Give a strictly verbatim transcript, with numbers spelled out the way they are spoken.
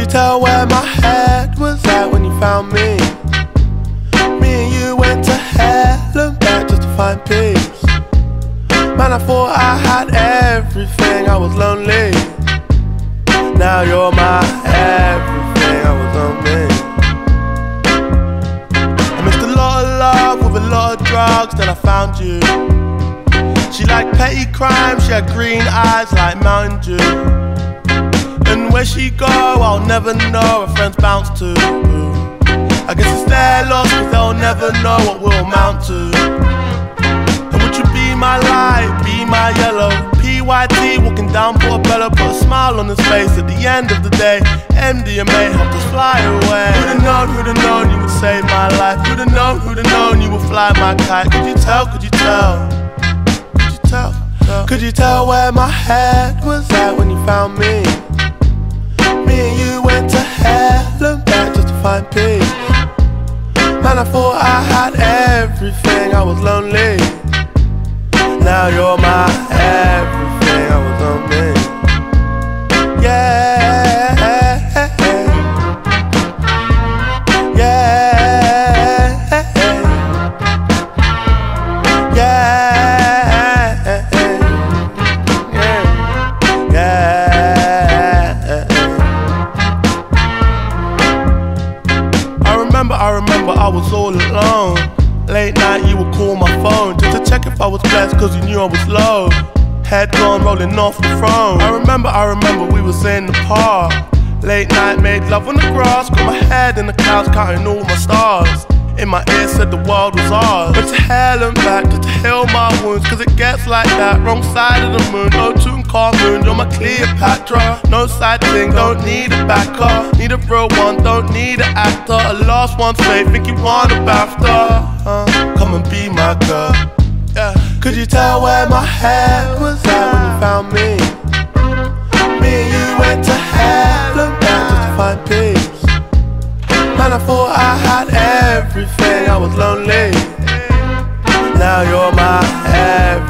tell where my head was at when you found me? Me and you went to hell and back just to find peace. Man, I thought I had everything, I was lonely. Now you're my everything, I was lonely. I missed a lot of love with a lot of drugs, then I found you. She liked petty crime, she had green eyes like Mountain Dew. And where she go, I'll never know, her friends bounce to. I guess it's their loss, cause they'll never know what we'll amount to. And would you be my light, be my yellow? P Y T walking down Portobello, put a smile on his face at the end of the day. M D M A helped us fly away. Who'd have known, who'd have known you would save my life? Who'd have known, who'd have known you would fly my kite? Could you tell, could you tell? Could you tell? tell? Could you tell where my head was at when you found me? Me and you went to hell and back just to find peace. Man, I thought I had everything, I was lonely. Now you're my everything, I was lonely. Yeah, yeah, yeah, yeah, yeah. I remember, I remember I was all alone. Late night you would call my phone just to check if I was blessed, cause you knew I was low. Head gone rolling off the throne. I remember, I remember we was in the park. Late night made love on the grass. Got my head in the clouds counting all my stars. In my ear said the world was ours. Went to hell and back just to heal my wounds, cause it gets like that. Wrong side of the moon, no Tutankhamun. You're my Cleopatra. No side thing, don't need a backer. Need a real one, don't need an actor. A lost one's fate, think you want a BAFTA. uh, Come and be my girl, yeah. Could you tell where my head was at when you found me? Me and you went to hell and back just to find peace. Man, I thought I had everything, I was lonely. Now you're my everything.